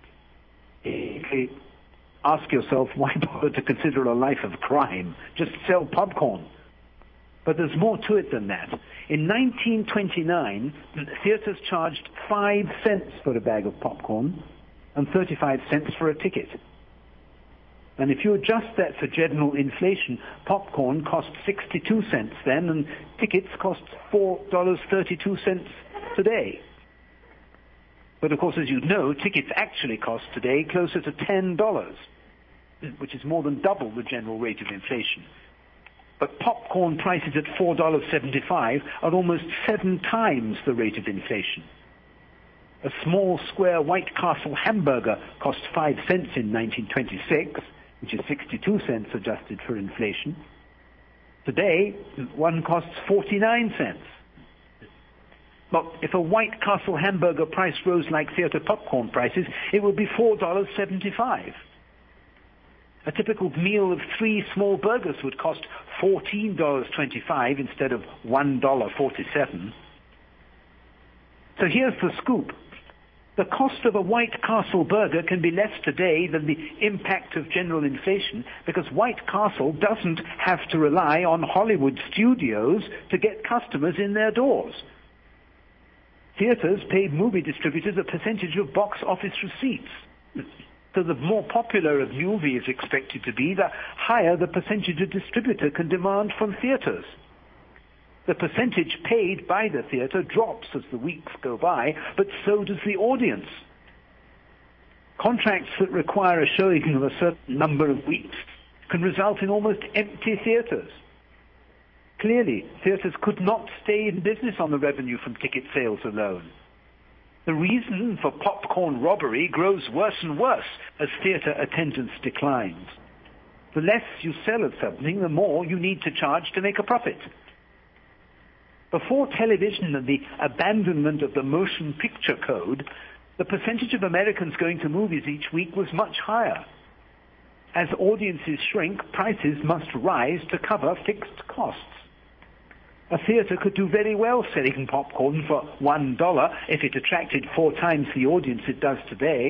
ask yourself, why bother to consider a life of crime? Just sell popcorn. But there's more to it than that. In nineteen twenty-nine, theaters charged five cents for a bag of popcorn and thirty-five cents for a ticket. And if you adjust that for general inflation, popcorn cost sixty-two cents then, and tickets cost four dollars and thirty-two cents today. But of course, as you know, tickets actually cost today closer to ten dollars, which is more than double the general rate of inflation. But popcorn prices at four dollars and seventy-five cents are almost seven times the rate of inflation. A small square White Castle hamburger cost five cents in nineteen twenty-six, which is sixty-two cents adjusted for inflation. Today, one costs forty-nine cents. But if a White Castle hamburger price rose like theater popcorn prices, it would be four dollars and seventy-five cents. A typical meal of three small burgers would cost fourteen dollars and twenty-five cents instead of one dollar and forty-seven cents. So here's the scoop. The cost of a White Castle burger can be less today than the impact of general inflation, because White Castle doesn't have to rely on Hollywood studios to get customers in their doors. Theaters pay movie distributors a percentage of box office receipts. So the more popular a movie is expected to be, the higher the percentage a distributor can demand from theaters. The percentage paid by the theater drops as the weeks go by, but so does the audience. Contracts that require a showing of a certain number of weeks can result in almost empty theaters. Clearly, theaters could not stay in business on the revenue from ticket sales alone. The reason for popcorn robbery grows worse and worse as theater attendance declines. The less you sell of something, the more you need to charge to make a profit. Before television and the abandonment of the motion picture code, the percentage of Americans going to movies each week was much higher. As audiences shrink, prices must rise to cover fixed costs. A theater could do very well selling popcorn for one dollar if it attracted four times the audience it does today.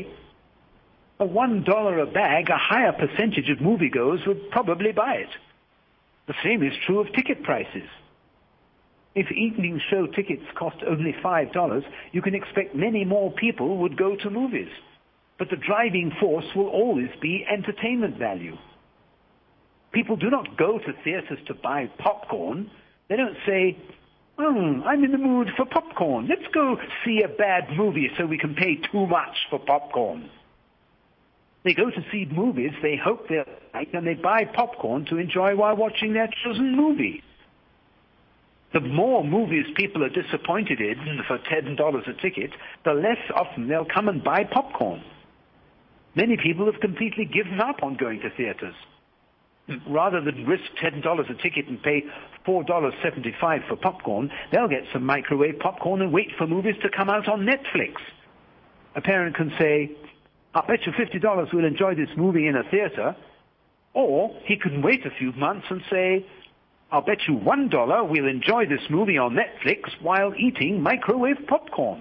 For one dollar a bag, a higher percentage of moviegoers would probably buy it. The same is true of ticket prices. If evening show tickets cost only five dollars, you can expect many more people would go to movies. But the driving force will always be entertainment value. People do not go to theaters to buy popcorn. They don't say, oh, I'm in the mood for popcorn. Let's go see a bad movie so we can pay too much for popcorn. They go to see movies they hope they'll like, and they buy popcorn to enjoy while watching their chosen movie. The more movies people are disappointed in for ten dollars a ticket, the less often they'll come and buy popcorn. Many people have completely given up on going to theaters. Rather than risk ten dollars a ticket and pay four dollars and seventy-five cents for popcorn, they'll get some microwave popcorn and wait for movies to come out on Netflix. A parent can say, I'll bet you fifty dollars we'll enjoy this movie in a theater. Or he can wait a few months and say, I'll bet you one dollar we'll enjoy this movie on Netflix while eating microwave popcorn.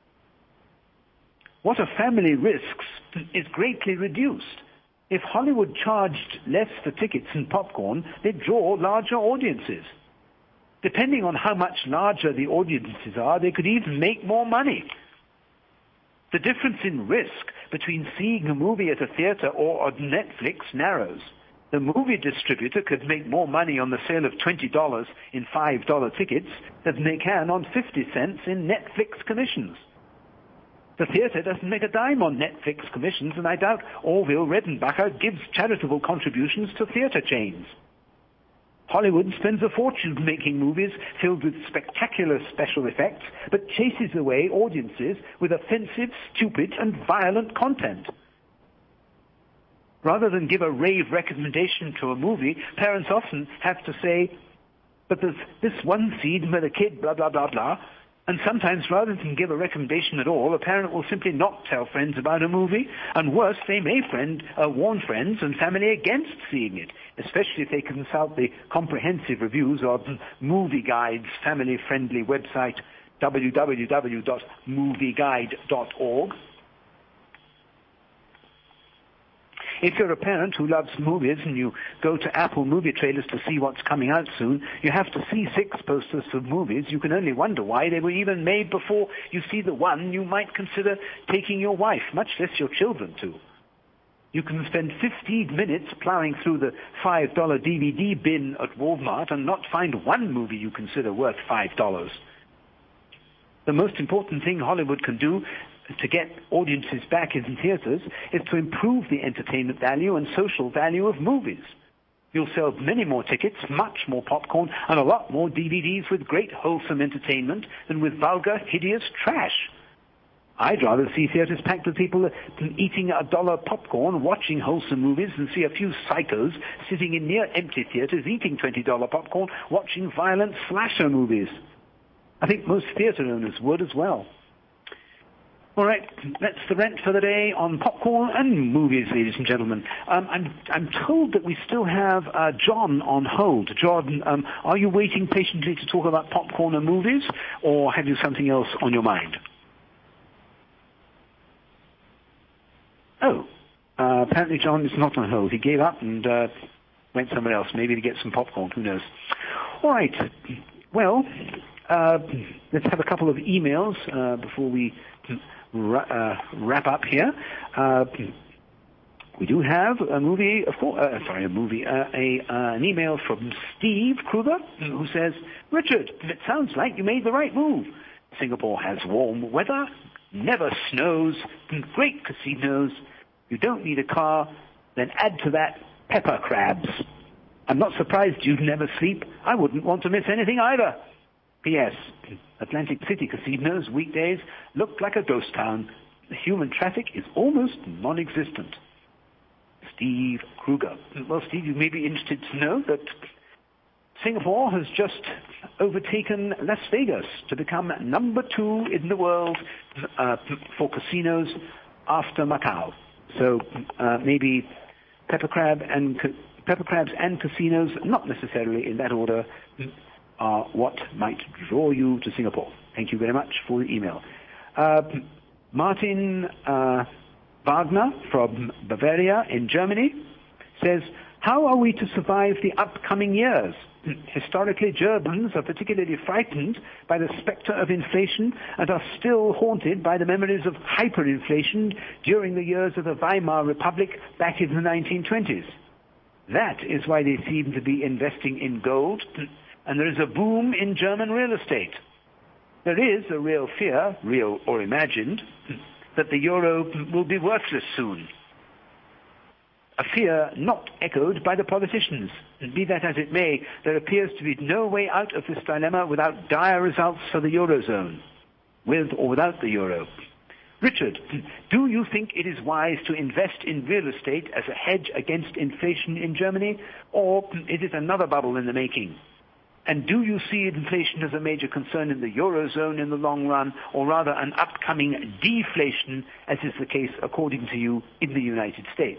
What a family risks is greatly reduced. If Hollywood charged less for tickets and popcorn, they'd draw larger audiences. Depending on how much larger the audiences are, they could even make more money. The difference in risk between seeing a movie at a theater or on Netflix narrows. The movie distributor could make more money on the sale of twenty dollars in five dollar tickets than they can on fifty cents in Netflix commissions. The theater doesn't make a dime on Netflix commissions, and I doubt Orville Redenbacher gives charitable contributions to theater chains. Hollywood spends a fortune making movies filled with spectacular special effects, but chases away audiences with offensive, stupid, and violent content. Rather than give a rave recommendation to a movie, parents often have to say, but there's this one scene where the kid blah, blah, blah, blah. And sometimes, rather than give a recommendation at all, a parent will simply not tell friends about a movie, and worse, they may friend, uh, warn friends and family against seeing it, especially if they consult the comprehensive reviews of Movie Guide's family-friendly website, w w w dot movie guide dot org. If you're a parent who loves movies and you go to Apple movie trailers to see what's coming out soon, you have to see six posters for movies. You can only wonder why they were even made before you see the one you might consider taking your wife, much less your children, to. You can spend fifteen minutes plowing through the five dollar D V D bin at Walmart and not find one movie you consider worth five dollars. The most important thing Hollywood can do to get audiences back in theaters is to improve the entertainment value and social value of movies. You'll sell many more tickets, much more popcorn, and a lot more D V Ds with great wholesome entertainment than with vulgar, hideous trash. I'd rather see theaters packed with people eating a dollar popcorn, watching wholesome movies, than see a few psychos sitting in near-empty theaters eating twenty dollar popcorn, watching violent slasher movies. I think most theater owners would as well. All right, that's the rent for the day on popcorn and movies, ladies and gentlemen. Um, I'm, I'm told that we still have uh, John on hold. John, um, are you waiting patiently to talk about popcorn and movies, or have you something else on your mind? Oh, uh, apparently John is not on hold. He gave up and uh, went somewhere else, maybe to get some popcorn. Who knows? All right, well, uh, let's have a couple of emails uh, before we Uh, wrap up here. Uh, we do have a movie, of course, uh, sorry, a movie, uh, a, uh, an email from Steve Kruger, who says, Richard, it sounds like you made the right move. Singapore has warm weather, never snows, great casinos. You don't need a car. Then add to that pepper crabs. I'm not surprised you never sleep. I wouldn't want to miss anything either. P S. Atlantic City casinos weekdays look like a ghost town. The human traffic is almost non-existent. Steve Kruger. Well, Steve, you may be interested to know that Singapore has just overtaken Las Vegas to become number two in the world uh, for casinos after Macau. So uh, maybe pepper crab and pepper crabs and casinos, not necessarily in that order, are what might draw you to Singapore. Thank you very much for the email. Uh, Martin uh, Wagner from Bavaria in Germany says, How are we to survive the upcoming years? Historically, Germans are particularly frightened by the specter of inflation and are still haunted by the memories of hyperinflation during the years of the Weimar Republic back in the nineteen twenties. That is why they seem to be investing in gold, and there is a boom in German real estate. There is a real fear, real or imagined, that the euro will be worthless soon. A fear not echoed by the politicians. And be that as it may, there appears to be no way out of this dilemma without dire results for the Eurozone, with or without the euro. Richard, do you think it is wise to invest in real estate as a hedge against inflation in Germany, or is it another bubble in the making? And do you see inflation as a major concern in the Eurozone in the long run, or rather an upcoming deflation, as is the case, according to you, in the United States?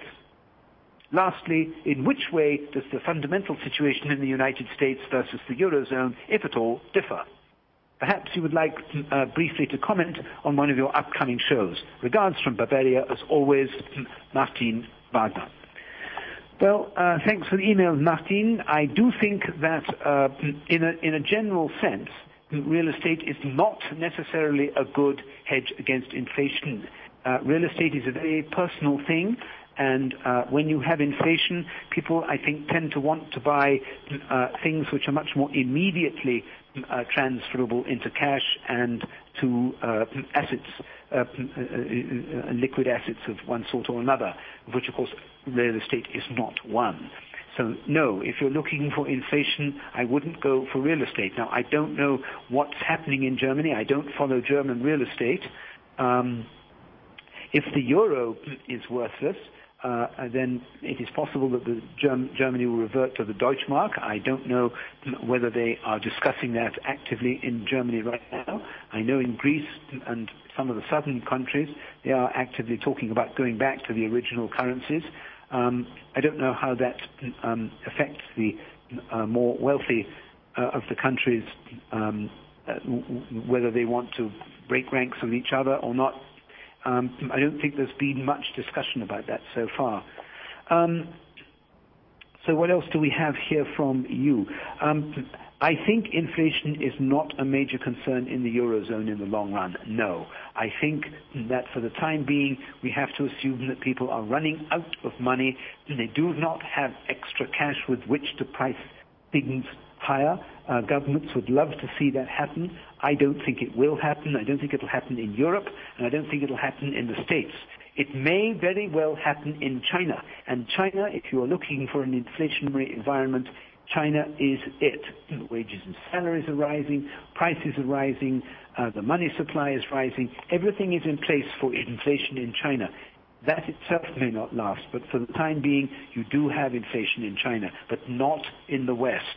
Lastly, in which way does the fundamental situation in the United States versus the Eurozone, if at all, differ? Perhaps you would like uh, briefly to comment on one of your upcoming shows. Regards from Bavaria, as always, Martin Wagner. Well, uh, thanks for the email, Martin. I do think that uh, in, a, in a general sense, real estate is not necessarily a good hedge against inflation. Uh, real estate is a very personal thing. And uh, when you have inflation, people, I think, tend to want to buy uh, things which are much more immediately uh, transferable into cash and to uh, assets, uh, uh, uh, liquid assets of one sort or another, which, of course, real estate is not one. So, no, if you're looking for inflation, I wouldn't go for real estate. Now, I don't know what's happening in Germany. I don't follow German real estate. Um, if the euro is worthless, Uh, then it is possible that the Germ- Germany will revert to the Deutschmark. I don't know whether they are discussing that actively in Germany right now. I know in Greece and some of the southern countries, they are actively talking about going back to the original currencies. Um, I don't know how that um, affects the uh, more wealthy uh, of the countries, um, uh, whether they want to break ranks with each other or not. Um, I don't think there's been much discussion about that so far. Um, so what else do we have here from you? Um, I think inflation is not a major concern in the Eurozone in the long run. No. I think that for the time being, we have to assume that people are running out of money and they do not have extra cash with which to price things higher. Uh, governments would love to see that happen. I don't think it will happen. I don't think it will happen in Europe, and I don't think it will happen in the States. It may very well happen in China. And China, if you are looking for an inflationary environment, China is it. Wages and salaries are rising, prices are rising, uh, the money supply is rising. Everything is in place for inflation in China. That itself may not last, but for the time being, you do have inflation in China, but not in the West.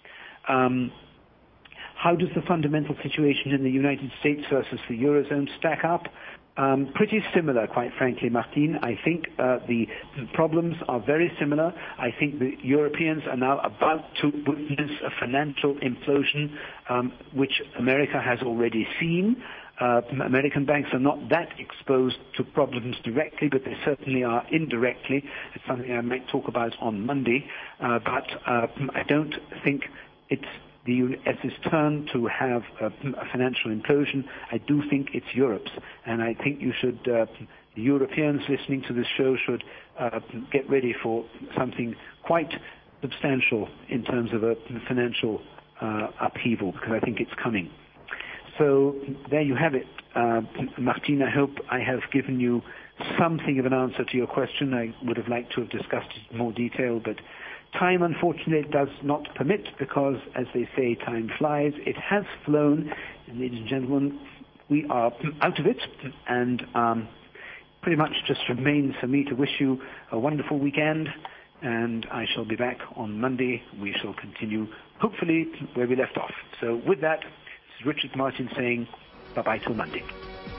Um, how does the fundamental situation in the United States versus the Eurozone stack up? Um, pretty similar, quite frankly, Martin. I think uh, the problems are very similar. I think the Europeans are now about to witness a financial implosion, um, which America has already seen. Uh, American banks are not that exposed to problems directly, but they certainly are indirectly. It's something I might talk about on Monday. Uh, but uh, I don't think it's the U S's turn to have a, a financial implosion. I do think it's Europe's, and I think you should, uh, the Europeans listening to this show should uh, get ready for something quite substantial in terms of a financial uh, upheaval, because I think it's coming. So there you have it. Uh, Martin, I hope I have given you something of an answer to your question. I would have liked to have discussed it in more detail, but time, unfortunately, does not permit, because, as they say, time flies. It has flown, and ladies and gentlemen, we are out of it, and um, pretty much just remains for me to wish you a wonderful weekend, and I shall be back on Monday. We shall continue, hopefully, where we left off. So with that, this is Richard Martin saying bye-bye till Monday.